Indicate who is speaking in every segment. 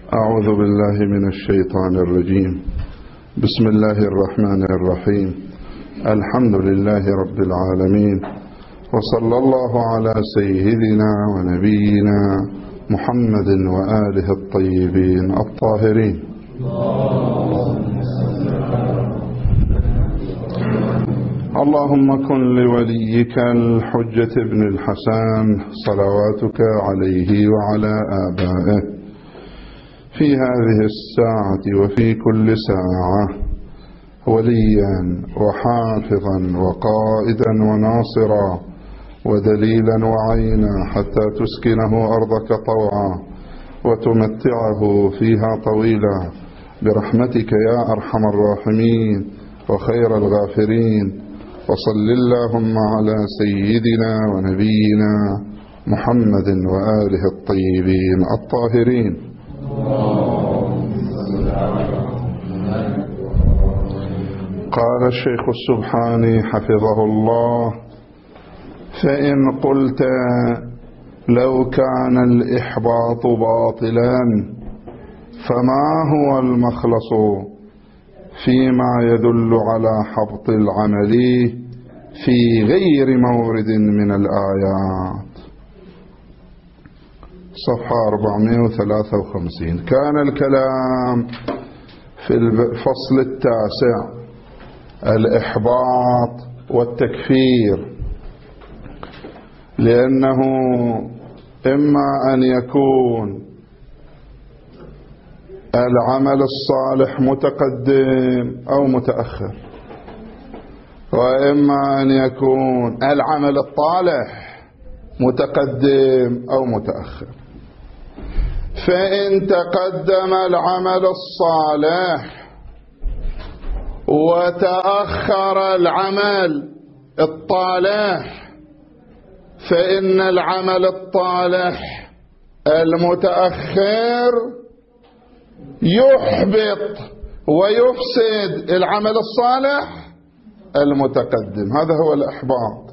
Speaker 1: أعوذ بالله من الشيطان الرجيم. بسم الله الرحمن الرحيم. الحمد لله رب العالمين، وصلى الله على سيدنا ونبينا محمد وآله الطيبين الطاهرين. اللهم كن لوليك الحجة ابن الحسن صلواتك عليه وعلى آبائه في هذه الساعة وفي كل ساعة وليا وحافظا وقائدا وناصرا ودليلا وعينا، حتى تسكنه أرضك طوعا وتمتعه فيها طويلا برحمتك يا أرحم الراحمين وخير الغافرين. وصل اللهم على سيدنا ونبينا محمد وآله الطيبين الطاهرين. قال الشيخ السبحاني حفظه الله: فإن قلت لو كان الإحباط باطلا فما هو المخلص فيما يدل على حبط العمل في غير مورد من الآيات؟ صفحة 453. كان الكلام في الفصل التاسع الإحباط والتكفير، لأنه إما أن يكون العمل الصالح متقدم أو متأخر، وإما أن يكون العمل الطالح متقدم أو متأخر. فإن تقدم العمل الصالح وتأخر العمل الطالح فإن العمل الطالح المتأخر يحبط ويفسد العمل الصالح المتقدم. هذا هو الإحباط.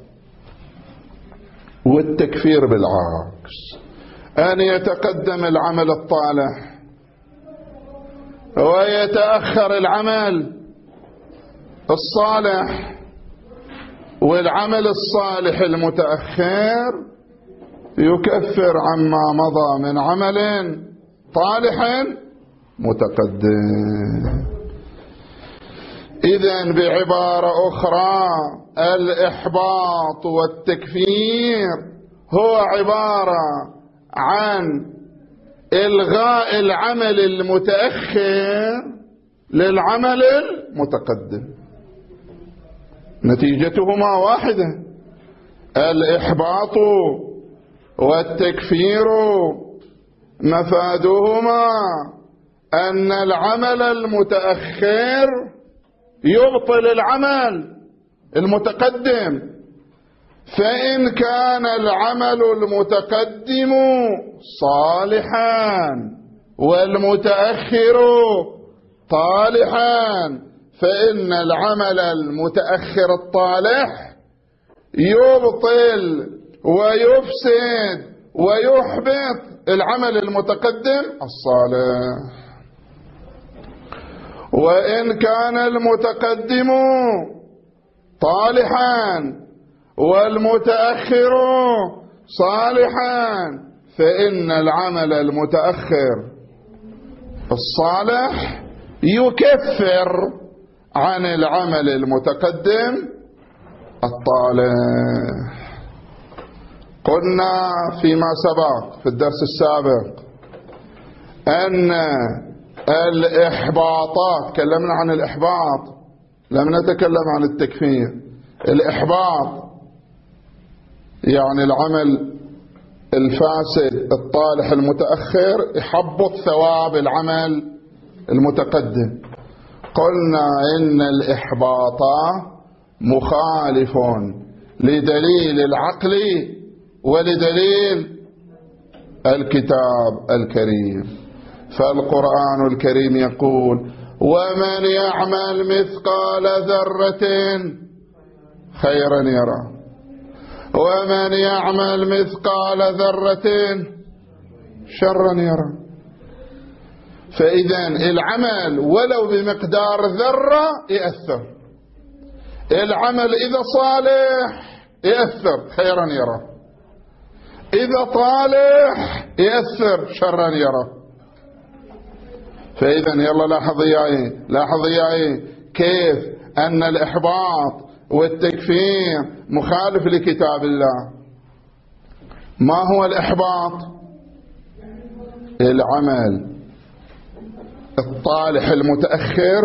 Speaker 1: والتكفير بالعكس، أن يتقدم العمل الطالح ويتأخر العمل الصالح، والعمل الصالح المتأخر يكفر عما مضى من عمل طالح متقدم. إذن بعبارة أخرى، الإحباط والتكفير هو عبارة عن إلغاء العمل المتأخر للعمل المتقدم، نتيجتهما واحدة. الإحباط والتكفير مفادهما أن العمل المتأخر يبطل العمل المتقدم. فإن كان العمل المتقدم صالحا والمتأخر طالحا فإن العمل المتأخر الطالح يبطل ويفسد ويحبط العمل المتقدم الصالح. وإن كان المتقدم طالحا والمتأخر صالحا فإن العمل المتأخر الصالح يكفر عن العمل المتقدم الطالح. قلنا فيما سبق في الدرس السابق أن الإحباطات، تكلمنا عن الإحباط، لم نتكلم عن التكفير. الإحباط يعني العمل الفاسد الطالح المتأخر يحبط ثواب العمل المتقدم. قلنا إن الإحباط مخالف لدليل العقل ولدليل الكتاب الكريم. فالقرآن الكريم يقول: ومن يعمل مثقال ذرة خيرا يرى ومن يعمل مثقال ذرة شرا يرى. فإذا العمل ولو بمقدار ذرة يأثر. العمل إذا صالح يأثر خيرا يرى، إذا طالح يأثر شرا يرى. فإذا يلا لاحظ ياي كيف أن الإحباط والتكفير مخالف لكتاب الله. ما هو الإحباط؟ العمل الطالح المتأخر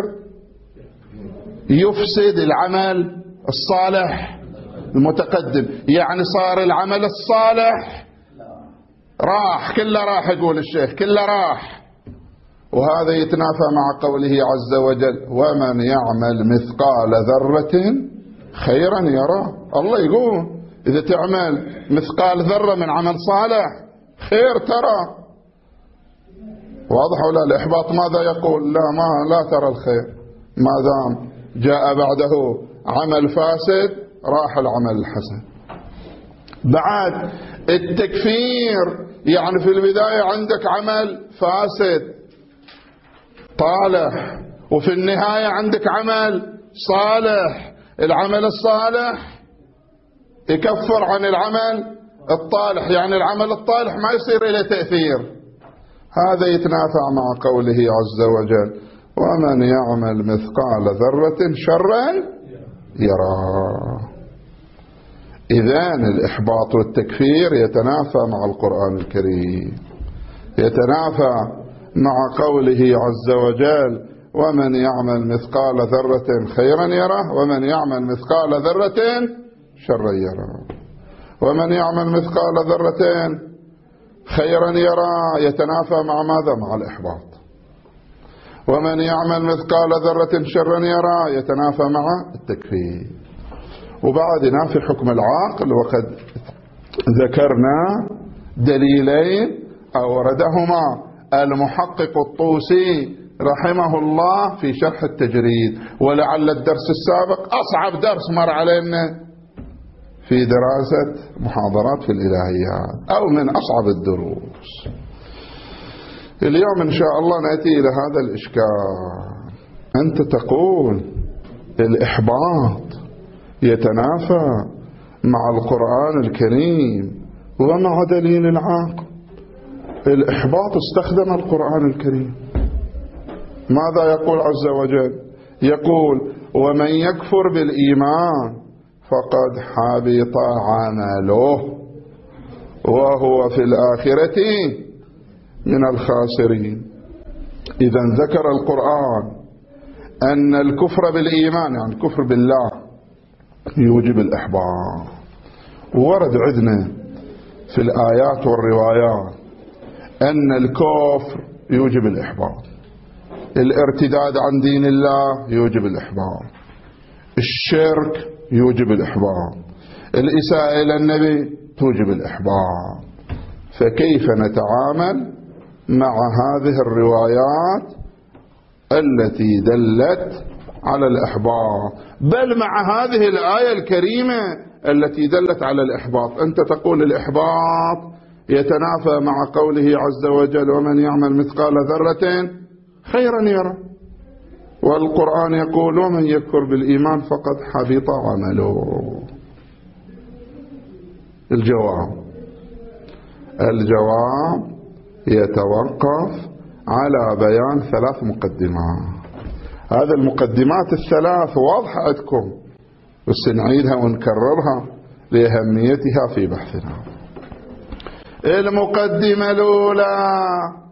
Speaker 1: يفسد العمل الصالح المتقدم، يعني صار العمل الصالح راح، كله راح، يقول الشيخ كله راح. وهذا يتنافى مع قوله عز وجل ومن يعمل مثقال ذرة خيرا يرى. الله يقول إذا تعمل مثقال ذرة من عمل صالح خير ترى. واضح ولا؟ الإحباط ماذا يقول؟ لا ترى الخير ما دام جاء بعده عمل فاسد، راح العمل الحسن. بعد التكفير يعني في البداية عندك عمل فاسد طالح، وفي النهاية عندك عمل صالح. العمل الصالح يكفر عن العمل الطالح، يعني العمل الطالح ما يصير إلى تأثير. هذا يتنافى مع قوله عز وجل ومن يعمل مثقال ذرة شرا يرى. إذن الإحباط والتكفير يتنافى مع القرآن الكريم، يتنافى مع قوله عز وجل ومن يعمل مثقال ذرة خيرا يره ومن يعمل مثقال ذرة شرا يره. ومن يعمل مثقال ذرة خيرا يرى يتنافى مع ماذا؟ مع الإحباط. ومن يعمل مثقال ذرة شرا يرى يتنافى مع التكفير. وبعد ينافي حكم العاقل، وقد ذكرنا دليلين أوردهما المحقق الطوسي رحمه الله في شرح التجريد، ولعل الدرس السابق أصعب درس مر علينا في دراسة محاضرات في الإلهيات، أو من أصعب الدروس. اليوم إن شاء الله نأتي إلى هذا الإشكال. أنت تقول الإحباط يتنافى مع القرآن الكريم ومع دليل العاقل. الإحباط استخدم القرآن الكريم. ماذا يقول عز وجل؟ يقول ومن يكفر بالإيمان فقد حبط عمله وهو في الآخرة من الخاسرين. إذا ذكر القرآن أن الكفر بالإيمان يعني الكفر بالله يوجب الإحباط. ورد عندنا في الآيات والروايات أن الكفر يوجب الإحباط، الارتداد عن دين الله يوجب الإحباط، الشرك يوجب الإحباط، الإساءة إلى النبي توجب الإحباط. فكيف نتعامل مع هذه الروايات التي دلت على الإحباط، بل مع هذه الآية الكريمة التي دلت على الإحباط؟ أنت تقول الإحباط يتنافى مع قوله عز وجل ومن يعمل مثقال ذرة خيرا يرى، والقرآن يقول ومن يكفر بالإيمان فقد حبط عمله. الجواب يتوقف على بيان 3 مقدمات. هذه المقدمات الثلاث واضحة عندكم، بس نعيدها ونكررها لأهميتها في بحثنا. المقدمة الأولى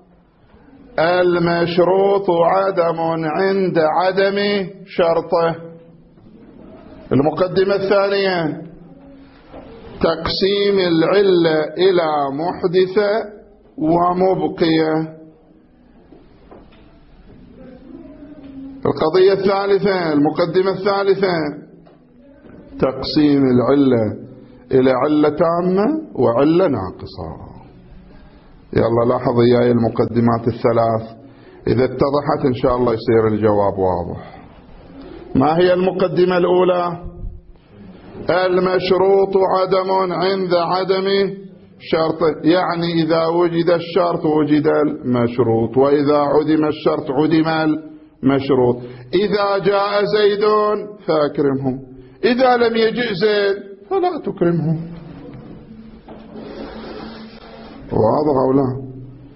Speaker 1: المشروط عدم عند عدم شرطه. المقدمة الثانية تقسيم العلة إلى محدثة ومبقية. القضية الثالثة المقدمة الثالثة تقسيم العلة إلى علة تامة وعلة ناقصة. يلا لاحظ إياي المقدمات الثلاث، إذا اتضحت إن شاء الله يصير الجواب واضح. ما هي المقدمة الأولى؟ المشروط عدم عند عدم شرط، يعني إذا وجد الشرط وجد المشروط، وإذا عدم الشرط عدم المشروط. إذا جاء زيد فأكرمه، إذا لم يجئ زيد فلا تكرمه. واضح أو لا؟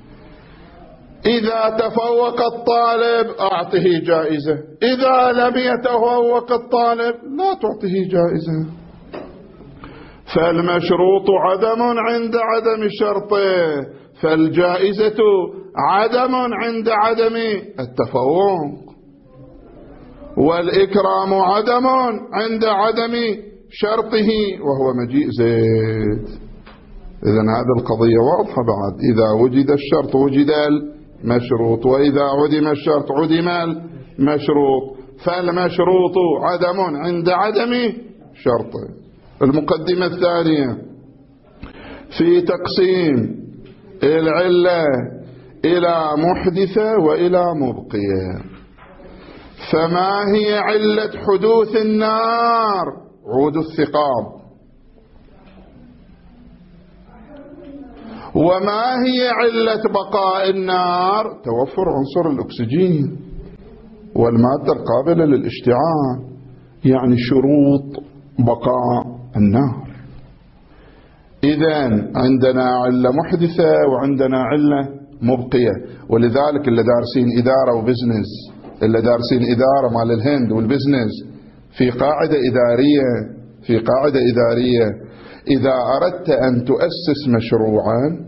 Speaker 1: إذا تفوق الطالب أعطه جائزة، إذا لم يتفوق الطالب لا تعطه جائزة. فالمشروط عدم عند عدم شرطه، فالجائزة عدم عند عدم التفوق، والإكرام عدم عند عدم شرطه وهو مجيء زيد. إذن هذه القضية واضحة بعد. إذا وجد الشرط وجد المشروط، وإذا عدم الشرط عدم المشروط، فالمشروط عدم عند عدم شرطه. المقدمة الثانية في تقسيم العلة إلى محدثة وإلى مبقية. فما هي علة حدوث النار؟ عود الثقاب. وما هي علة بقاء النار؟ توفر عنصر الأكسجين والمادة القابلة للاشتعال، يعني شروط بقاء النار. إذن عندنا علة محدثة وعندنا علة مبقية. ولذلك اللي دارسين إدارة وبزنس، اللي دارسين إدارة مال الهند والبزنس، في قاعدة إدارية إذا أردت أن تؤسس مشروعا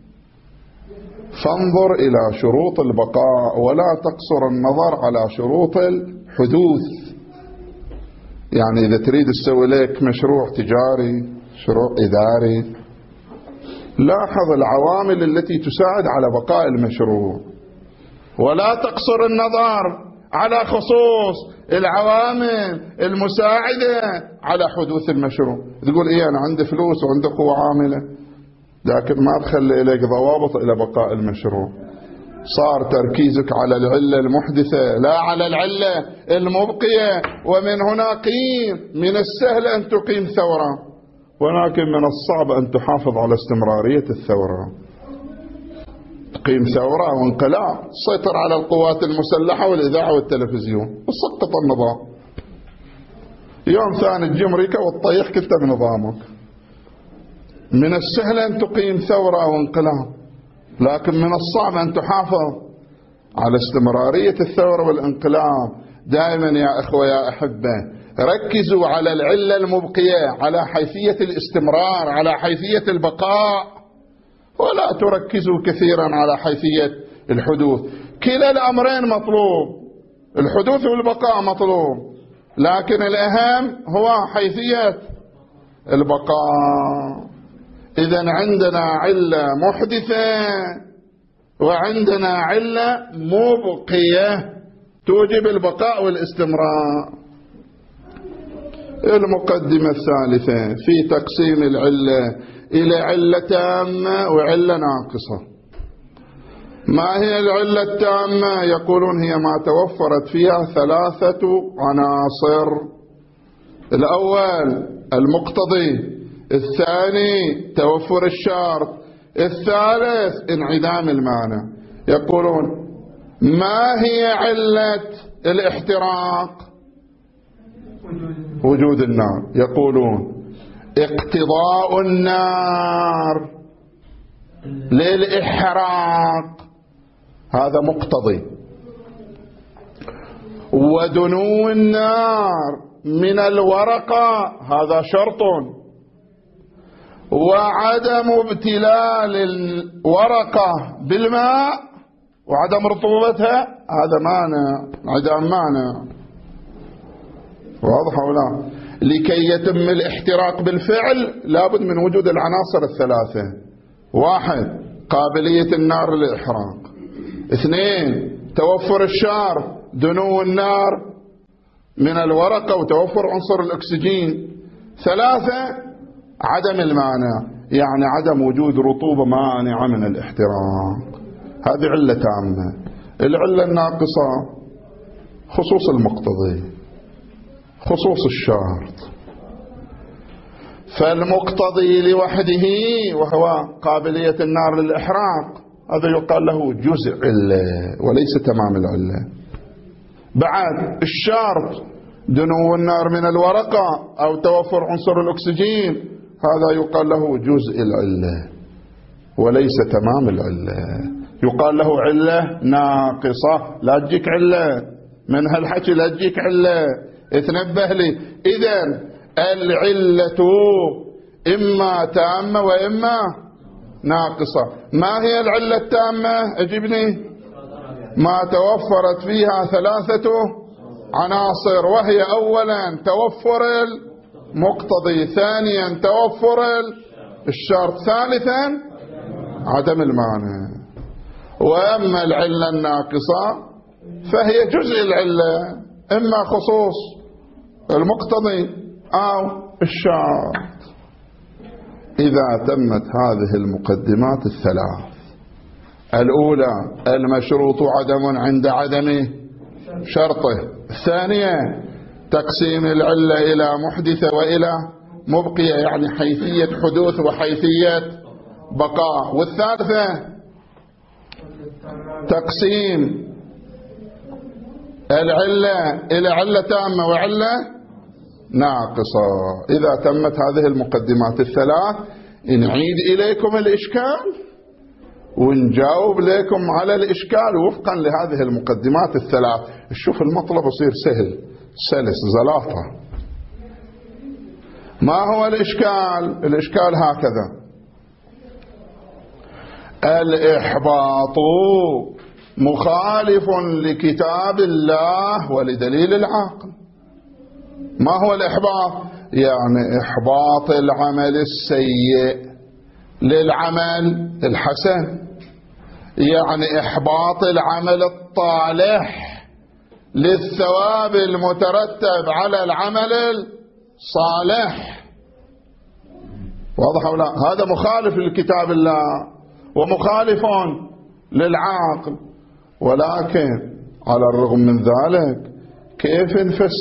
Speaker 1: فانظر إلى شروط البقاء ولا تقصر النظر على شروط الحدوث. يعني إذا تريد تسوي لك مشروع تجاري، مشروع إداري، لاحظ العوامل التي تساعد على بقاء المشروع، ولا تقصر النظر على خصوص العوامل المساعدة على حدوث المشروع. تقول إيه أنا عندي فلوس وعندي قوة عاملة، لكن ما تخلي إليك ضوابط إلى بقاء المشروع. صار تركيزك على العلة المحدثة لا على العلة المبقية. ومن هنا قيم، من السهل أن تقيم ثورة، ولكن من الصعب أن تحافظ على استمرارية الثورة. تقيم ثورة وانقلاب، تسيطر على القوات المسلحة والإذاعة والتلفزيون وتسقط النظام. يوم ثاني تجي أمريكا وتطيح كنت بنظامك. من السهل أن تقيم ثورة وانقلاب، لكن من الصعب أن تحافظ على استمرارية الثورة والانقلاب. دائما يا أخوة يا أحبة ركزوا على العلة المبقية، على حيثية الاستمرار، على حيثية البقاء، ولا تركزوا كثيرا على حيثية الحدوث. كلا الأمرين مطلوب، الحدوث والبقاء مطلوب، لكن الأهم هو حيثية البقاء. إذن عندنا علة محدثة وعندنا علة مبقية توجب البقاء والاستمرار. المقدمة الثالثة في تقسيم العلة إلى علة تامة وعلة ناقصة. ما هي العلة التامة؟ يقولون هي ما توفرت فيها ثلاثة عناصر: الأول المقتضي، الثاني توفر الشرط، الثالث انعدام المانع. يقولون ما هي علة الاحتراق؟ وجود النار. يقولون اقتضاء النار للإحراق هذا مقتضي، ودنو النار من الورقة هذا شرط، وعدم ابتلال الورقة بالماء وعدم رطوبتها هذا مانع، انعدام مانع. واضح ولا؟ لكي يتم الاحتراق بالفعل لابد من وجود العناصر الثلاثة: واحد قابلية النار للإحراق، اثنين توفر الشار دنو النار من الورقة وتوفر عنصر الأكسجين، ثلاثة عدم المانع، يعني عدم وجود رطوبة مانعة من الاحتراق. هذه علة تامة. العلة الناقصة خصوص المقتضي، خصوص الشرط. فالمقتضي لوحده وهو قابلية النار للإحراق هذا يقال له جزء علة وليس تمام العلة. بعد الشرط دنو النار من الورقة أو توفر عنصر الأكسجين هذا يقال له جزء العلة وليس تمام العلة، يقال له علة ناقصة. لا تجيك علة من هالحكي، لا تجيك علة، اتنبه لي. إذن العلة إما تامة وإما ناقصة. ما هي العلة التامة؟ أجبني. ما توفرت فيها ثلاثة عناصر، وهي أولا توفر المقتضي، ثانيا توفر الشرط، ثالثا عدم المانع. وأما العلة الناقصة فهي جزء العلة، إما خصوص المقتضي أو الشرط. إذا تمت هذه المقدمات الثلاث: الأولى المشروط عدم عند عدم شرطه، الثانية تقسيم العلة إلى محدثة وإلى مبقية يعني حيثية حدوث وحيثية بقاء، والثالثة تقسيم العلة إلى علة تامة وعلة ناقصة. إذا تمت هذه المقدمات الثلاث نعيد إليكم الإشكال ونجاوب لكم على الإشكال وفقا لهذه المقدمات الثلاث. شوف المطلب يصير سهل سلس زلاطة. ما هو الإشكال؟ الإشكال هكذا: الإحباط مخالف لكتاب الله ولدليل العقل. ما هو الإحباط؟ يعني إحباط العمل السيء للعمل الحسن، يعني إحباط العمل الطالح للثواب المترتب على العمل الصالح. واضح أو لا؟ هذا مخالف لكتاب الله ومخالف للعقل. ولكن على الرغم من ذلك كيف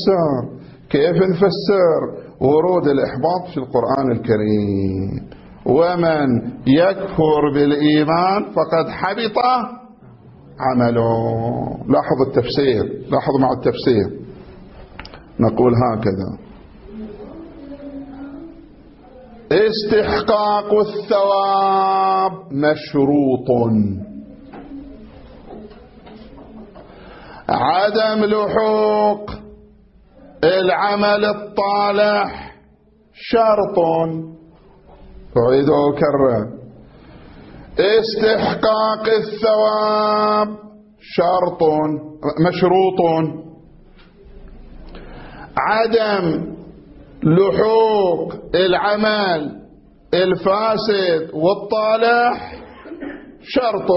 Speaker 1: نفسر ورود الإحباط في القرآن الكريم؟ ومن يكفر بالإيمان فقد حبط عمله. لاحظ التفسير، لاحظ مع التفسير. نقول هكذا: استحقاق الثواب مشروط، عدم لحوق العمل الطالح شرط. أعيد وأكرر: استحقاق الثواب مشروط، عدم لحوق العمل الفاسد والطالح شرط.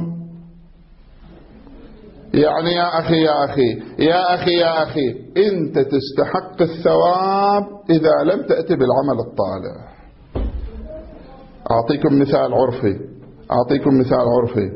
Speaker 1: يعني يا أخي أنت تستحق الثواب إذا لم تأتي بالعمل الطالح. أعطيكم مثال عرفي.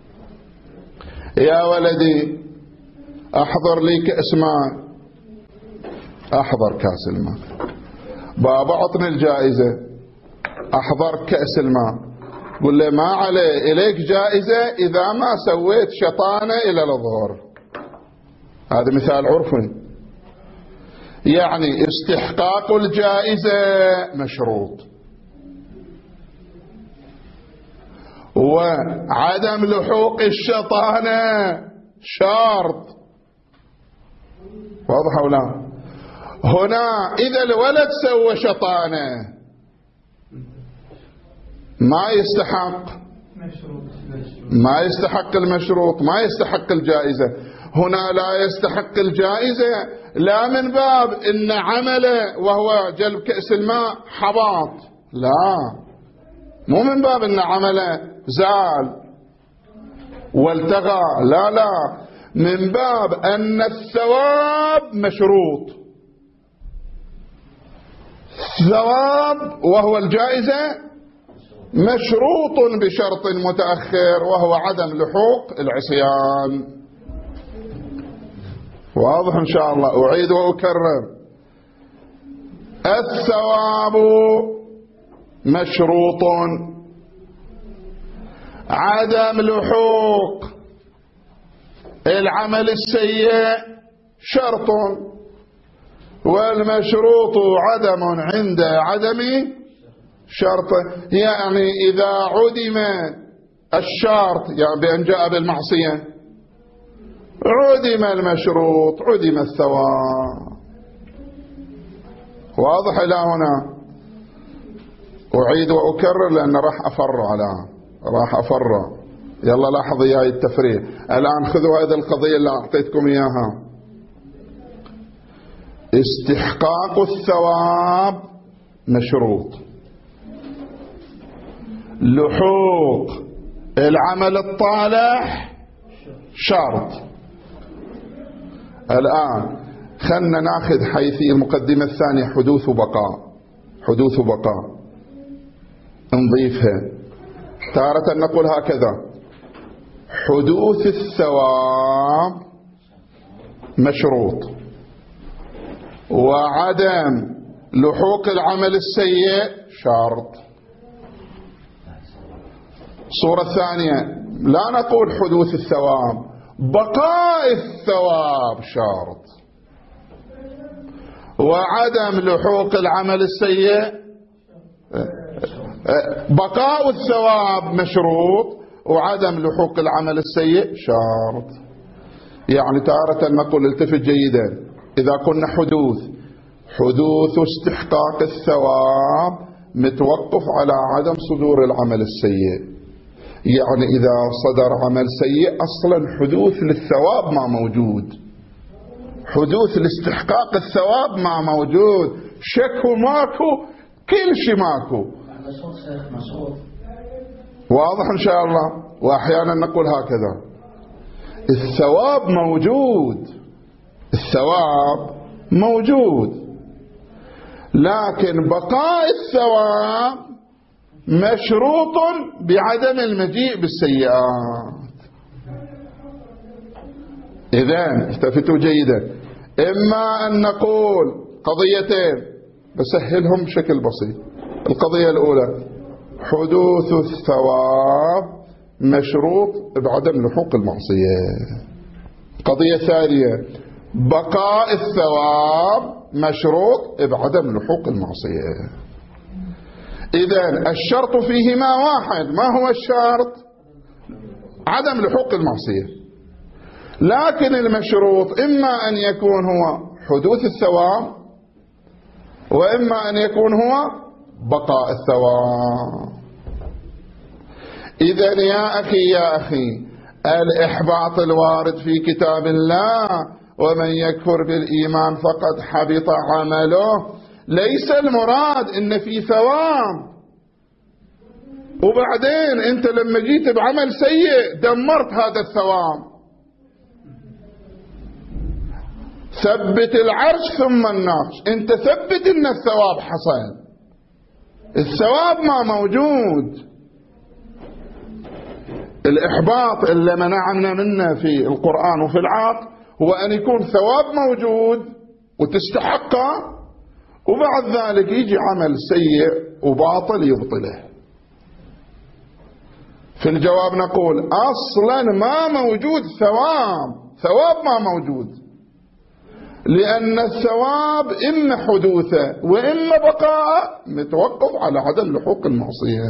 Speaker 1: يا ولدي أحضر لي كأس ماء. أحضر كأس الماء. بابا عطني الجائزة. أحضر كأس الماء. قل له ما عليه، إليك جائزة إذا ما سويت شطانة إلى الظهر. هذا مثال عرفي. يعني استحقاق الجائزة مشروط، وعدم لحوق الشطانة شرط. واضح أو لا؟ هنا إذا الولد سوى شطانة ما يستحق المشروط، ما يستحق الجائزة. هنا لا يستحق الجائزة لا من باب إن عمله وهو جلب كأس الماء حباط، لا، مو من باب إن عمله زال والتغى، لا، من باب أن الثواب مشروط. ثواب وهو الجائزة مشروط بشرط متأخر وهو عدم لحوق العصيان. واضح إن شاء الله؟ أعيد وأكرر: الثواب مشروط، عدم لحوق العمل السيء شرط، والمشروط عدم عند عدم شرط. يعني إذا عدم الشرط، يعني بأن جاء بالمعصية، عدم المشروط، عدم الثواب. واضح إلى هنا؟ أعيد وأكرر لأن راح أفر. يلا لاحظوا يا التفريق. الآن خذوا هذه القضية اللي أعطيتكم إياها. استحقاق الثواب مشروط، لحوق العمل الطالح شرط. الآن خلنا ناخذ حيث المقدمة الثانية حدوث وبقاء نضيفها. تارة نقول هكذا: حدوث الثواب مشروط، وعدم لحوق العمل السيء شرط. الصورة الثانية لا نقول حدوث الثواب، بقاء الثواب شرط، وعدم لحوق العمل السيء، بقاء الثواب مشروط، وعدم لحوق العمل السيء شرط. يعني تارة نقول، التفت جيدا، إذا قلنا حدوث استحقاق الثواب متوقف على عدم صدور العمل السيء. يعني إذا صدر عمل سيء أصلا حدوث للثواب ما موجود، حدوث لاستحقاق الثواب ما موجود، شك ماكو، كل شيء ماكو. واضح إن شاء الله؟ وأحيانا نقول هكذا: الثواب موجود، لكن بقاء الثواب مشروط بعدم المجيء بالسيئات. إذن التفتوا جيدا، إما أن نقول قضيتين بسهلهم بشكل بسيط. القضية الأولى: حدوث الثواب مشروط بعدم لحوق المعصية. القضية الثانية: بقاء الثواب مشروط بعدم لحوق المعصية. إذن الشرط فيهما واحد. ما هو الشرط؟ عدم لحوق المعصية. لكن المشروط إما أن يكون هو حدوث الثواب، وإما أن يكون هو بقاء الثواب. إذن يا أخي الإحباط الوارد في كتاب الله: ومن يكفر بالإيمان فقد حبط عمله، ليس المراد إن في ثواب وبعدين أنت لما جيت بعمل سيء دمرت هذا الثواب. ثبت العرش ثم النقش، أنت ثبت إن الثواب حصل، الثواب ما موجود. الإحباط اللي منعنا منه في القرآن وفي العقل هو أن يكون ثواب موجود وتستحقه، وبعد ذلك يجي عمل سيء وباطل يبطله. في الجواب نقول أصلا ما موجود ثواب ما موجود، لأن الثواب إما حدوثه وإما بقاء متوقف على عدم لحوق المعصية.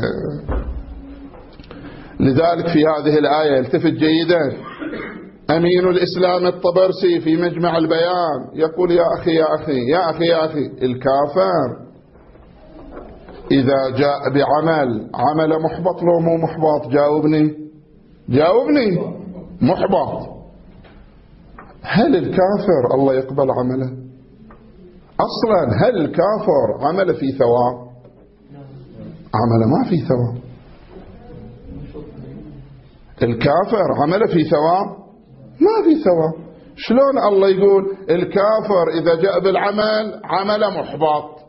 Speaker 1: لذلك في هذه الآية التفت جيدا أمين الإسلام الطبرسي في مجمع البيان يقول: يا أخي الكافر إذا جاء عمل محبط لو مو محبط؟ جاوبني. محبط. هل الكافر الله يقبل عمله؟ أصلا هل الكافر عمل في ثواب؟ عمل ما في ثواب. الكافر عمل في ثواب؟ ما في ثواب. شلون الله يقول الكافر إذا جاء بالعمل عمل محبط؟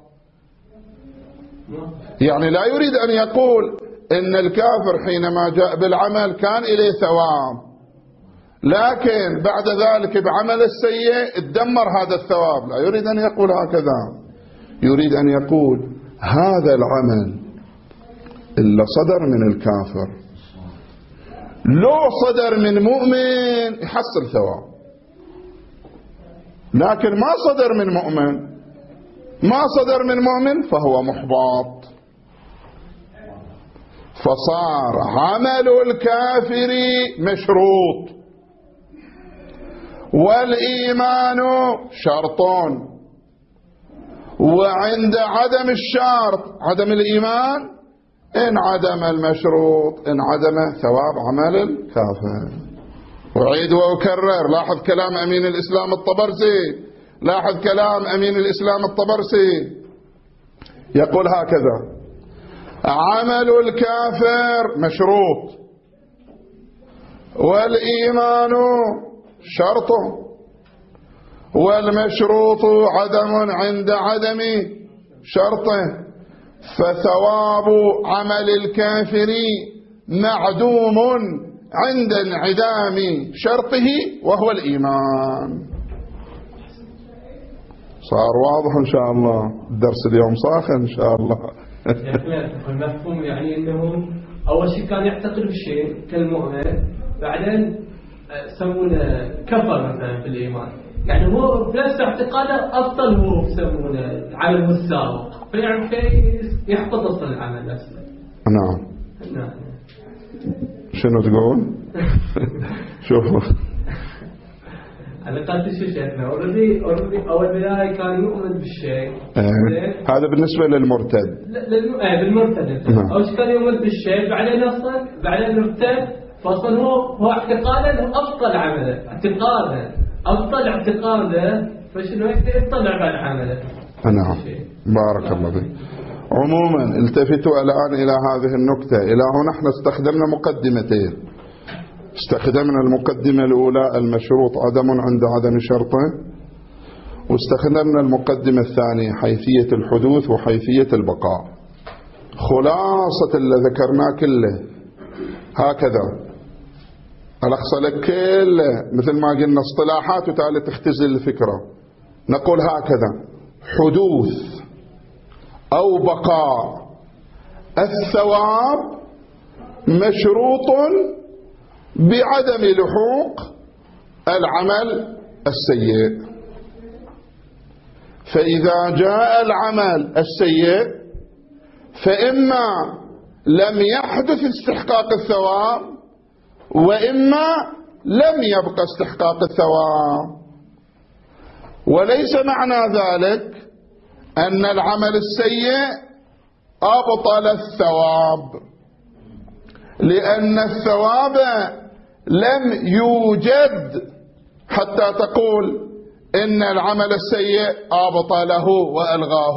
Speaker 1: يعني لا يريد أن يقول إن الكافر حينما جاء بالعمل كان إليه ثواب، لكن بعد ذلك بعمل السيء تدمر هذا الثواب. لا يريد أن يقول هكذا، يريد أن يقول هذا العمل إلا صدر من الكافر لو صدر من مؤمن يحصل ثواب، لكن ما صدر من مؤمن، ما صدر من مؤمن فهو محبط. فصار عمل الكافر مشروط والإيمان شرط، وعند عدم الشرط عدم الإيمان انعدم المشروط، انعدم ثواب عمل الكافر. أعيد وأكرر، لاحظ كلام أمين الإسلام الطبرسي، لاحظ كلام أمين الإسلام الطبرسي يقول هكذا: عمل الكافر مشروط والإيمان شرط، والمشروط عدم عند عدم شرطه، فثواب عمل الكافر معدوم عند انعدام شرطه وهو الإيمان. صار واضح إن شاء الله، الدرس اليوم ساخن إن شاء الله.
Speaker 2: المفهوم يعني أنه أول شيء كان يعتقد بالشيء كالمؤمن، بعدين يسمونه كفر مثلا في الإيمان، يعني هو بنفس اعتقاده أبطل، هو يسمونه العمل السابق، فيعني يحبط أصلا العمل نفسه.
Speaker 1: نعم. شنو تقول؟ شوفوا
Speaker 2: أنا قلت شو شيخنا أوريدي أول بداية كان يؤمن بالشيء.
Speaker 1: هذا بالنسبة للمرتد.
Speaker 2: بالمرتد. أول شيء كان يؤمن بالشيء، بعدين ارتد، فأصلا هو اعتقاده إنه أبطل عمله، أبطل اعتقاده، فشنو يطلع بعد عمله.
Speaker 1: نعم. بارك الله فيك. عموما التفتوا الآن إلى هذه النكتة. إلى هنا احنا استخدمنا مقدمتين. استخدمنا المقدمة الأولى المشروط عدم عند عدم شرطه، واستخدمنا المقدمة الثانية حيثية الحدوث وحيثية البقاء. خلاصة اللي ذكرناه كله هكذا، ألخص لك كله مثل ما قلنا اصطلاحات وتالي تختزل الفكرة. نقول هكذا: حدوث أو بقاء الثواب مشروط بعدم لحوق العمل السيء. فإذا جاء العمل السيء فإما لم يحدث استحقاق الثواب، وإما لم يبقى استحقاق الثواب. وليس معنى ذلك أن العمل السيء أبطل الثواب، لأن الثواب لم يوجد حتى تقول إن العمل السيء أبطله وألغاه.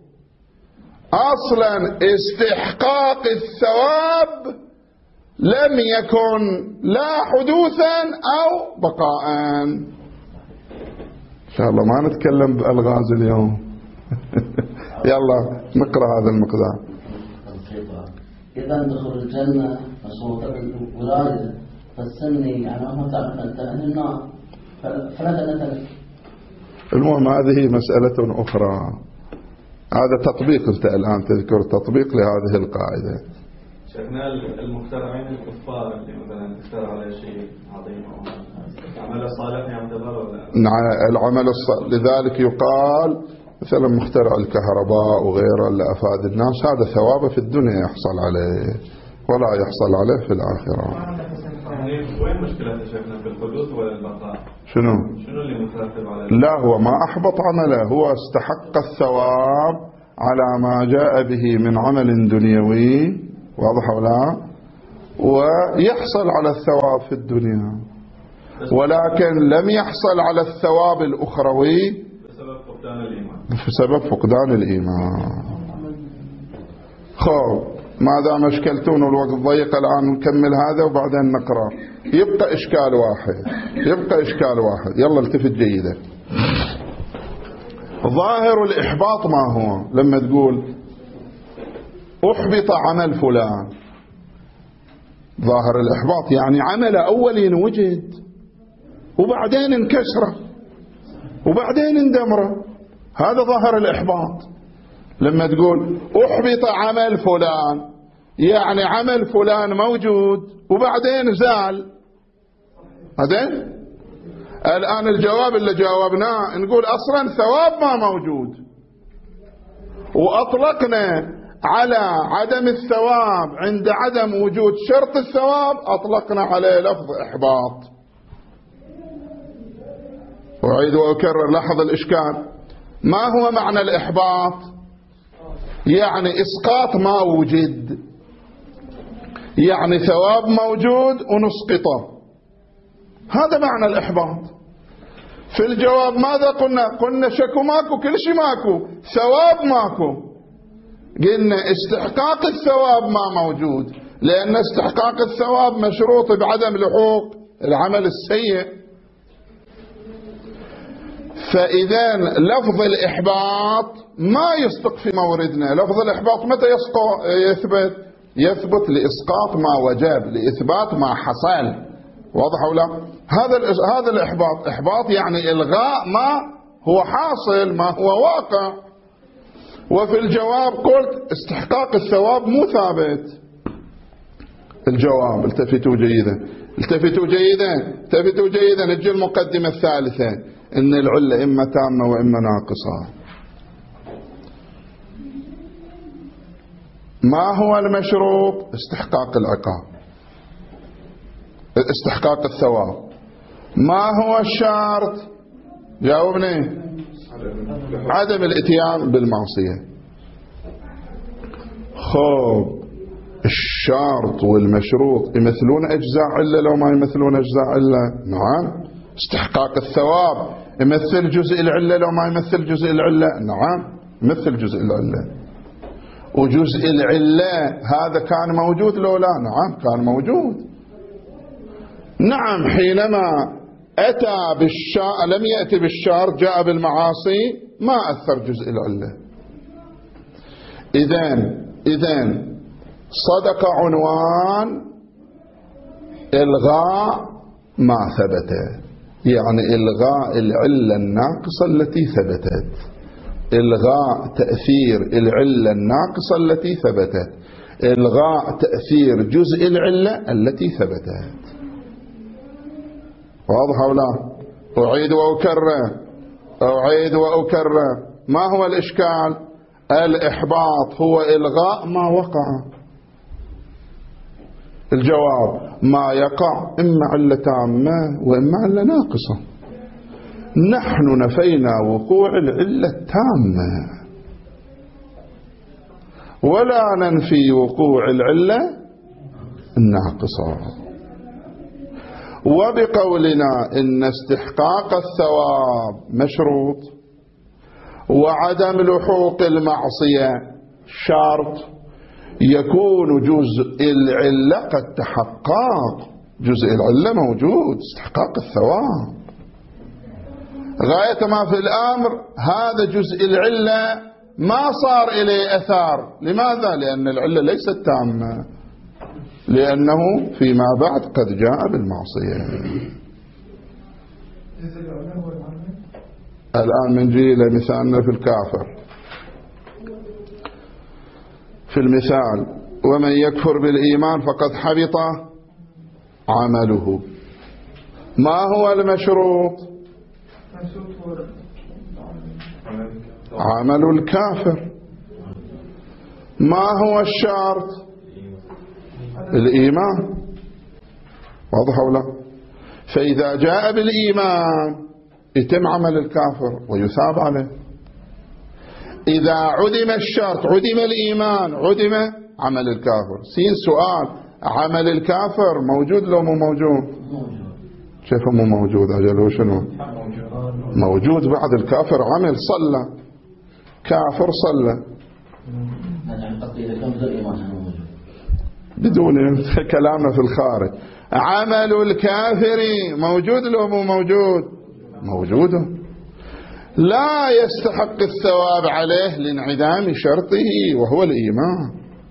Speaker 1: أصلا استحقاق الثواب لم يكن لا حدوثا أو بقاء. إن شاء الله ما نتكلم بألغاز اليوم. يلا نقرأ هذا المقدار.
Speaker 3: إذا دخل الجنة مشروطة بالولاية فالسني يعني ما تعرف أنت أهل النار فلا جنة.
Speaker 1: المهم هذه مسألة أخرى، هذا تطبيق. أنت الآن تذكر تطبيق لهذه القاعدة.
Speaker 4: شيخنا المخترعين الكفار اللي مثلا اخترعوا على شيء عظيم العمل الصالح يعتبر ولا؟
Speaker 1: نعم العمل الصالح، لذلك يقال مثلا مخترع الكهرباء وغيره اللي أفاد الناس هذا ثوابه في الدنيا يحصل عليه ولا يحصل عليه في الآخرة.
Speaker 4: يعني وين مشكلة شيخنا في الحدوث ولا البقاء؟ شنو اللي مترتب عليه؟
Speaker 1: لا هو ما أحبط عمله، هو استحق الثواب على ما جاء به من عمل دنيوي، واضح ولا؟ ويحصل على الثواب في الدنيا، ولكن لم يحصل على الثواب الأخروي بسبب فقدان الإيمان. خب ما دام اشكلتون والوقت ضيق الآن نكمل هذا وبعدين نقرأ. يبقى إشكال واحد. يلا التفت جيدا. ظاهر الإحباط ما هو؟ لما تقول أحبط عمل فلان، ظاهر الإحباط يعني عمل أولين وجد وبعدين انكسر وبعدين اندمر، هذا ظاهر الإحباط. لما تقول أحبط عمل فلان، يعني عمل فلان موجود وبعدين زال. بعدين الآن الجواب اللي جاوبناه نقول أصلا ثواب ما موجود، وأطلقنا على عدم الثواب عند عدم وجود شرط الثواب، أطلقنا عليه لفظ إحباط. وأعيد وأكرر، لاحظ الإشكال. ما هو معنى الإحباط؟ يعني إسقاط ما وجد، يعني ثواب موجود ونسقطه، هذا معنى الإحباط. في الجواب ماذا قلنا شكو ماكو، كل شيء ماكو، ثواب ماكو. قلنا استحقاق الثواب ما موجود، لأن استحقاق الثواب مشروط بعدم لحوق العمل السيء. فإذا لفظ الإحباط ما يصدق في موردنا. لفظ الإحباط متى يثبت لإسقاط ما وجب، لإثبات ما حصل. واضح أو لا؟ هذا الإحباط. إحباط يعني إلغاء ما هو حاصل، ما هو واقع. وفي الجواب قلت استحقاق الثواب مو ثابت. الجواب التفتوا جيدا، التفتوا جيدا، التفتوا جيدا. نجي المقدمة الثالثة، إن العلة إما تامة وإما ناقصة. ما هو المشروط؟ استحقاق العقاب، استحقاق الثواب. ما هو الشرط؟ جاوبني. عدم الاتيان بالمعصية. خب الشرط والمشروط يمثلون أجزاء علة لو ما يمثلون أجزاء علة؟ نعم. استحقاق الثواب يمثل جزء العلة لو ما يمثل جزء العلة؟ نعم يمثل جزء العلة. وجزء العلة هذا كان موجود لو لا؟ نعم كان موجود. نعم حينما أتى لم يأتي بالشر، جاء بالمعاصي، ما أثر جزء العلة. إذن صدق عنوان إلغاء ما ثبت، يعني إلغاء العلة الناقصة التي ثبتت، إلغاء تأثير العلة الناقصة التي ثبتت، إلغاء تأثير جزء العلة التي ثبتت. واضح أو لا؟ أعيد وأكرر. ما هو الإشكال؟ الإحباط هو إلغاء ما وقع. الجواب ما يقع إما علة تامة وإما علة ناقصة. نحن نفينا وقوع العلة التامة ولا ننفي وقوع العلة الناقصة. وبقولنا إن استحقاق الثواب مشروط وعدم لحوق المعصية شرط، يكون جزء العلة قد تحقق. جزء العلة موجود، استحقاق الثواب غاية ما في الأمر. هذا جزء العلة ما صار إليه أثار. لماذا؟ لأن العلة ليست تامة، لأنه فيما بعد قد جاء بالمعصية. الآن منجي إلى مثالنا في الكافر. في المثال ومن يكفر بالإيمان فقد حبط عمله. ما هو المشروط؟ عمل الكافر. ما هو الشرط؟ الإيمان. واضح أو لا؟ فإذا جاء بالإيمان يتم عمل الكافر ويثاب عليه. إذا عدم الشرط، عدم الإيمان، عدم عمل الكافر. سؤال، عمل الكافر موجود لو مو موجود؟ كيف مو موجود؟ أجل شنو موجود؟ بعد الكافر عمل، صلى، كافر صلى بدون كلامنا في الخارج. عمل الكافر موجود لو مو موجود؟ موجود. لا يستحق الثواب عليه لانعدام شرطه وهو الإيمان.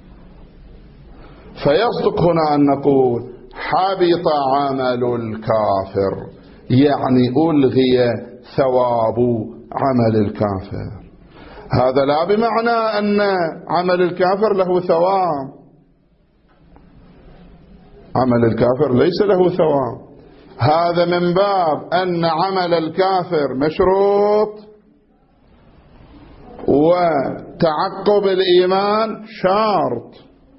Speaker 1: فيصدق هنا أن نقول حبط عمل الكافر، يعني ألغي ثواب عمل الكافر. هذا لا بمعنى أن عمل الكافر له ثواب، عمل الكافر ليس له ثواب، هذا من باب أن عمل الكافر مشروط وتعقب الإيمان شرط،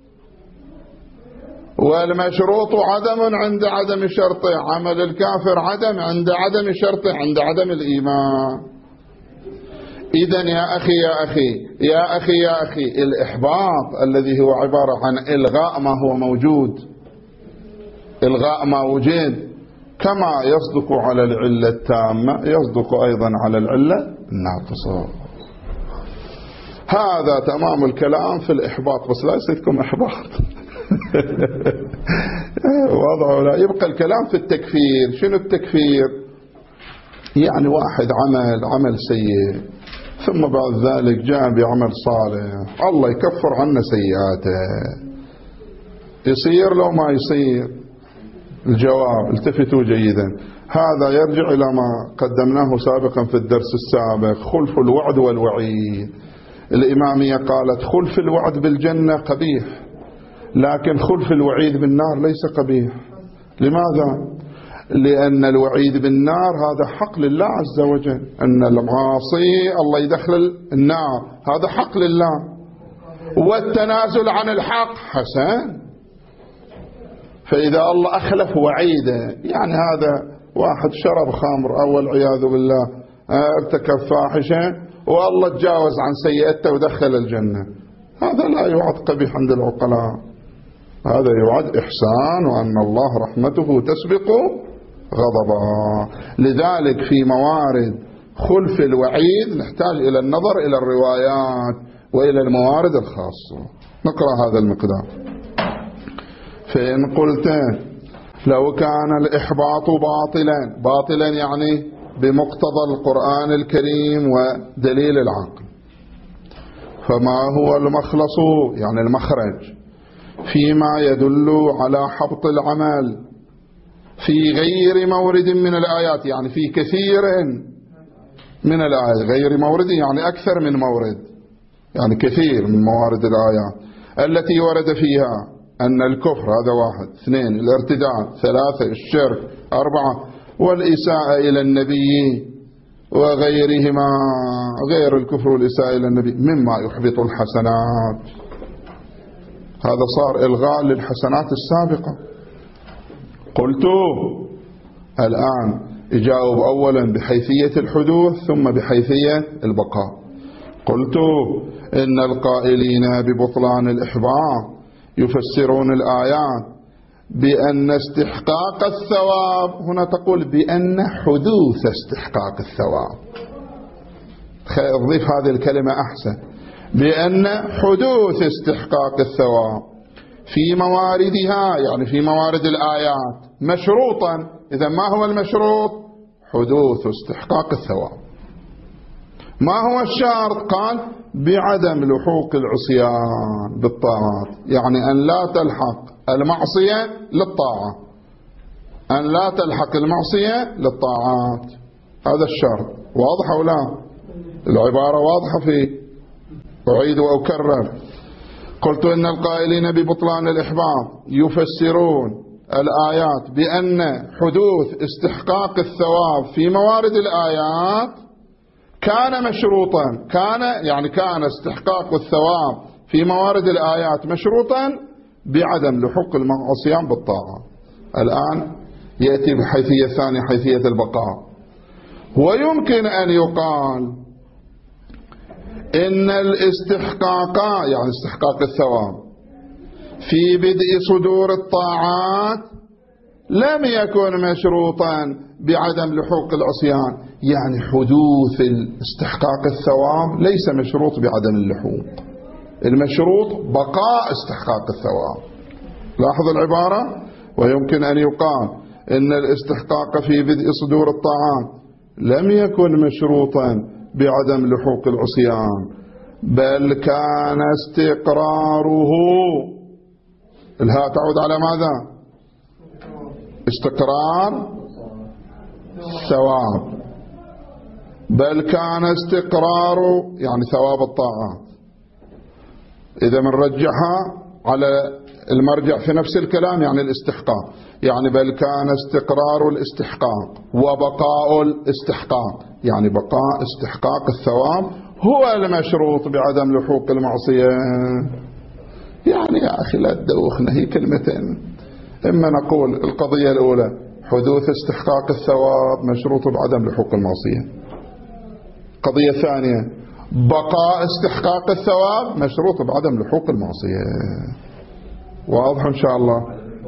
Speaker 1: والمشروط عدم عند عدم شرطه، عمل الكافر عدم عند عدم شرطه، عند عدم الإيمان. إذن يا أخي يا أخي يا أخي يا أخي، الإحباط الذي هو عبارة عن إلغاء ما هو موجود، إلغاء ما وجد، كما يصدق على العلة التامة يصدق أيضا على العلة الناقصة. هذا تمام الكلام في الإحباط، بس لا يصيبكم إحباط. وضعه لا يبقى الكلام في التكفير. شنو التكفير؟ يعني واحد عمل سيء ثم بعد ذلك جاء بعمل صالح، الله يكفر عنا سيئاته، يصير لو ما يصير؟ الجواب التفتوا جيدا، هذا يرجع إلى ما قدمناه سابقا في الدرس السابق، خلف الوعد والوعيد. الإمامية قالت خلف الوعد بالجنة قبيح، لكن خلف الوعيد بالنار ليس قبيح. لماذا؟ لأن الوعيد بالنار هذا حق لله عز وجل، أن المعاصي الله يدخل النار، هذا حق لله، والتنازل عن الحق حسن. فإذا الله أخلف وعيده، يعني هذا واحد شرب خمر أو والعياذ بالله ارتكب فاحشة والله تجاوز عن سيئته ودخل الجنة، هذا لا يعد قبيح عند العقلاء، هذا يعد إحسان، وأن الله رحمته تسبق غضبا. لذلك في موارد خلف الوعيد نحتاج إلى النظر إلى الروايات وإلى الموارد الخاصة. نقرأ هذا المقدار. فإن قلت لو كان الإحباط باطلا يعني بمقتضى القرآن الكريم ودليل العقل، فما هو المخلص يعني المخرج فيما يدل على حبط العمل في غير مورد من الآيات، يعني في كثير من الآيات، غير مورد يعني أكثر من مورد، يعني كثير من موارد الآيات التي ورد فيها أن الكفر هذا 1، 2 الارتداد، 3 الشرك، 4 والإساءة إلى النبي وغيرهما، غير الكفر والإساءة إلى النبي مما يحبط الحسنات. هذا صار إلغاء للحسنات السابقة. قلت الآن يجاوب أولا بحيثية الحدوث ثم بحيثية البقاء. قلت إن القائلين ببطلان الإحباط يفسرون الآيات بأن استحقاق الثواب، هنا تقول بأن حدوث استحقاق الثواب، ضيف هذه الكلمة أحسن، بأن حدوث استحقاق الثواب في مواردها، يعني في موارد الآيات مشروطا. إذا ما هو المشروط؟ حدوث استحقاق الثواب. ما هو الشرط؟ قال بعدم لحوق العصيان بالطاعات، يعني أن لا تلحق المعصية للطاعة، أن لا تلحق المعصية للطاعات، هذا الشرط. واضح أو لا؟ العبارة واضحة فيه، أعيد وأكرر. قلت إن القائلين ببطلان الإحباط يفسرون الآيات بأن حدوث استحقاق الثواب في موارد الآيات كان مشروطا، كان استحقاق الثواب في موارد الآيات مشروطا بعدم لحوق العصيان بالطاعة. الآن يأتي بحيثية الثانية، حيثية البقاء. ويمكن أن يقال إن الاستحقاق يعني استحقاق الثواب في بدء صدور الطاعات لم يكن مشروطا بعدم لحوق العصيان، يعني حدوث استحقاق الثواب ليس مشروط بعدم اللحوق، المشروط بقاء استحقاق الثواب. لاحظ العبارة. ويمكن أن يقال إن الاستحقاق في بدء صدور الطاعات لم يكن مشروطا بعدم لحوق العصيان، بل كان استقراره، الهاء تعود على ماذا؟ استقرار ثواب، بل كان استقرار يعني ثواب الطاعات. إذا بنرجعها على المرجع في نفس الكلام يعني الاستحقاق، يعني بل كان استقرار الاستحقاق وبقاء الاستحقاق، يعني بقاء استحقاق الثواب هو المشروط بعدم لحوق المعصية. يعني يا أخي لا تدوخنا، هي كلمتين. إما نقول القضية الأولى حدوث استحقاق الثواب مشروط بعدم لحوق المعصية، القضية الثانية بقاء استحقاق الثواب مشروط بعدم لحوق المعصية. واضح إن شاء الله؟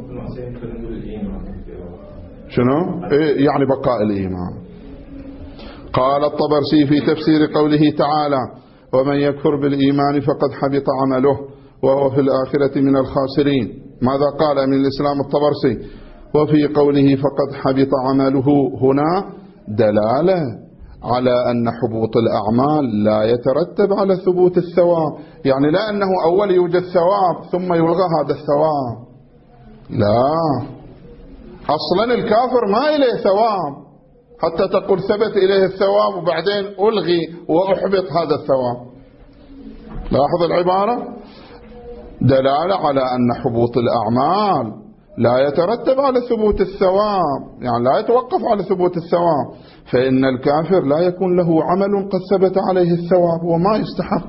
Speaker 1: شنو؟ إيه يعني بقاء الإيمان. قال الطبرسي في تفسير قوله تعالى ومن يكفر بالإيمان فقد حبط عمله وهو في الآخرة من الخاسرين. ماذا قال من الإسلام الطبرسي؟ وفي قوله فقد حبط عمله هنا دلالة على أن حبوط الأعمال لا يترتب على ثبوت الثواب، يعني لا أنه أول يوجد ثواب ثم يلغى هذا الثواب، لا، أصلا الكافر ما إليه ثواب حتى تقول ثبت إليه الثواب وبعدين ألغي وأحبط هذا الثواب. لاحظ العبارة، دلالة على أن حبوط الأعمال لا يترتب على ثبوت الثواب، يعني لا يتوقف على ثبوت الثواب، فإن الكافر لا يكون له عمل قد ثبت عليه الثواب وما يستحق،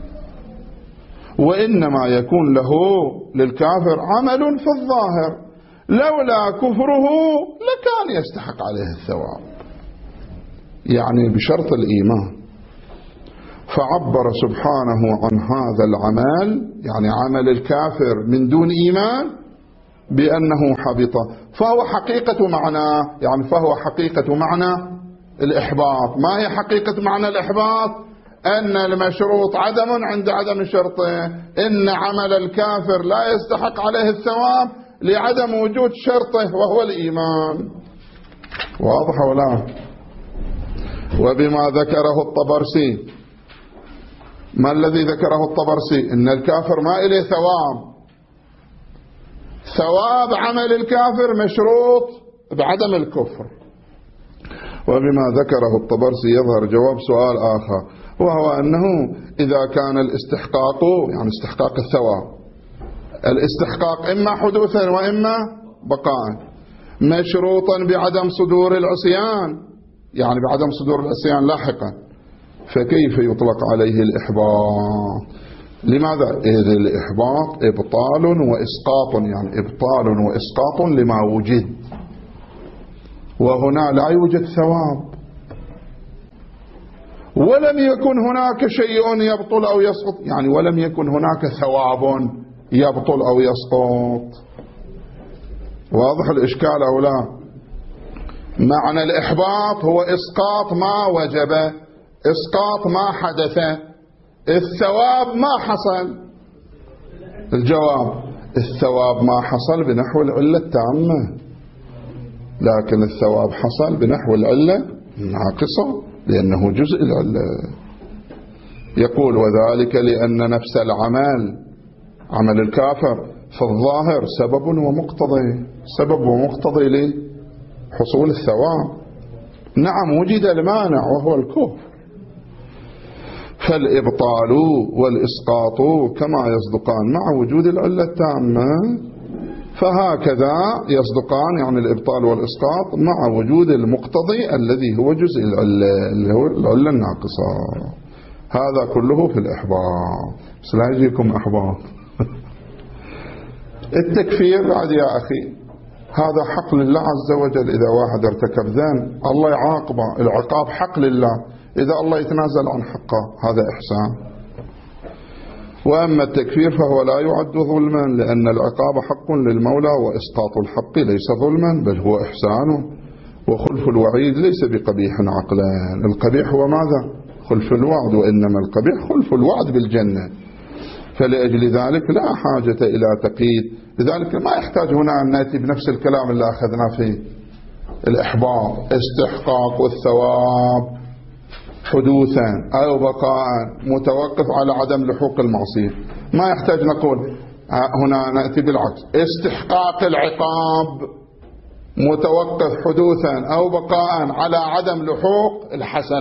Speaker 1: وإنما يكون له للكافر عمل في الظاهر لولا كفره لكان يستحق عليه الثواب، يعني بشرط الإيمان. فعبر سبحانه عن هذا العمل، يعني عمل الكافر من دون إيمان، بأنه حبط، فهو حقيقة معنى، يعني فهو حقيقة معنى الإحباط. ما هي حقيقة معنى الإحباط؟ أن المشروط عدم عند عدم شرطه، إن عمل الكافر لا يستحق عليه الثواب لعدم وجود شرطه وهو الإيمان. واضح ولا؟ وبما ذكره الطبرسي، ما الذي ذكره الطبرسي؟ إن الكافر ما إليه ثواب عمل الكافر مشروط بعدم الكفر. وبما ذكره الطبرسي يظهر جواب سؤال آخر، وهو أنه إذا كان الاستحقاق، يعني استحقاق الثواب، الاستحقاق إما حدوثا وإما بقاء، مشروطا بعدم صدور العصيان، يعني بعدم صدور العصيان لاحقا، فكيف يطلق عليه الإحباط؟ لماذا؟ إذ الإحباط إبطال وإسقاط، يعني إبطال وإسقاط لما وجد، وهنا لا يوجد ثواب، ولم يكن هناك شيء يبطل أو يسقط، يعني ولم يكن هناك ثواب يبطل أو يسقط. واضح الإشكال أو لا؟ معنى الإحباط هو إسقاط ما وجب، إسقاط ما حدث، الثواب ما حصل. الجواب الثواب ما حصل بنحو العلة التامة، لكن الثواب حصل بنحو العلة الناقصة لأنه جزء العلة. يقول وذلك لأن نفس العمل، عمل الكافر، في الظاهر سبب ومقتضي، سبب ومقتضي لحصول الثواب. نعم وجد المانع وهو الكفر، فالإبطال والإسقاط كما يصدقان مع وجود العلة التامة، فهكذا يصدقان، يعني الإبطال والإسقاط مع وجود المقتضي الذي هو جزء العلة، اللي هو العلة الناقصة. هذا كله في الإحباط، بس لا يجيكم إحباط. التكفير بعد يا أخي هذا حق لله عز وجل، إذا واحد ارتكب ذنب الله يعاقبه، العقاب حق لله، إذا الله يتنازل عن حقه هذا إحسان. وأما التكفير فهو لا يعد ظلما، لأن العقاب حق للمولى، وإسقاط الحق ليس ظلما بل هو إحسان، وخلف الوعيد ليس بقبيح عقلا. القبيح هو ماذا؟ خلف الوعد، وإنما القبيح خلف الوعد بالجنة. فلأجل ذلك لا حاجة إلى تقييد، لذلك ما يحتاج هنا أن نأتي بنفس الكلام اللي أخذنا فيه الإحباط، استحقاق الثواب حدوثا أو بقاء متوقف على عدم لحوق المعصية. ما يحتاج نقول هنا، نأتي بالعكس، استحقاق العقاب متوقف حدوثا أو بقاء على عدم لحوق الحسنة،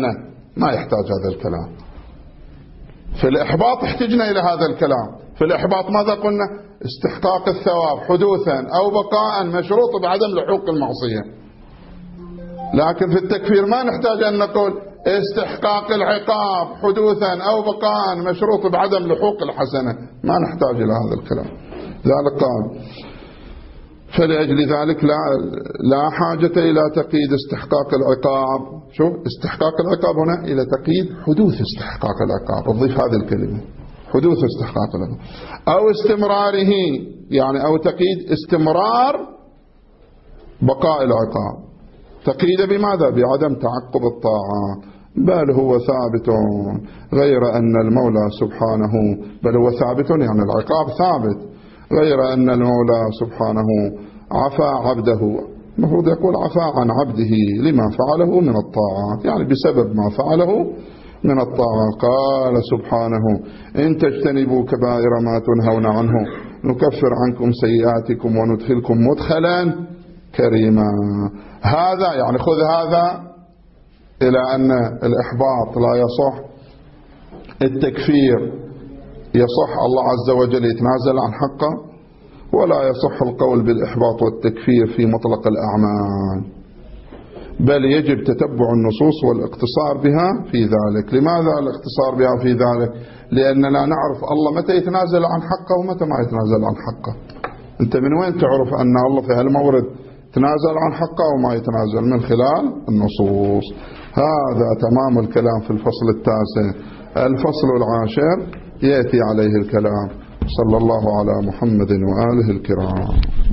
Speaker 1: ما يحتاج هذا الكلام. في الإحباط احتجنا إلى هذا الكلام. في الإحباط ماذا قلنا؟ استحقاق الثواب حدوثا أو بقاء مشروط بعدم لحوق المعصية. لكن في التكفير ما نحتاج أن نقول استحقاق العقاب حدوثا أو بقاء مشروط بعدم لحوق الحسنة، ما نحتاج إلى هذا الكلام. ذلك قال فلأجل ذلك لا حاجة إلى تقييد استحقاق العقاب. شوف استحقاق العقاب هنا إلى تقييد حدوث استحقاق العقاب، اضيف هذه الكلمة حدوث استحقاق العقاب أو استمراره، يعني أو تقييد استمرار بقاء العقاب. تقييد بماذا؟ بعدم تعقب الطاعة، بل هو ثابت، غير أن المولى سبحانه بل هو ثابت يعني العقاب ثابت، غير أن المولى سبحانه عفى عبده، المفروض يقول عفى عن عبده لما فعله من الطاعات، يعني بسبب ما فعله من الطاعات. قال سبحانه إن تجتنبوا كبائر ما تنهون عنه نكفر عنكم سيئاتكم وندخلكم مدخلا كريما. هذا يعني خذ هذا إلى أن الإحباط لا يصح، التكفير يصح، الله عز وجل يتنازل عن حقه، ولا يصح القول بالإحباط والتكفير في مطلق الأعمال، بل يجب تتبع النصوص والاقتصار بها في ذلك. لماذا الاقتصار بها في ذلك؟ لأننا نعرف الله متى يتنازل عن حقه ومتى ما يتنازل عن حقه. أنت من وين تعرف أن الله في هالمورد تنازل عن حقه وما يتنازل؟ من خلال النصوص. هذا تمام الكلام في الفصل التاسع. الفصل العاشر يأتي عليه الكلام. صلى الله على محمد وآله الكرام.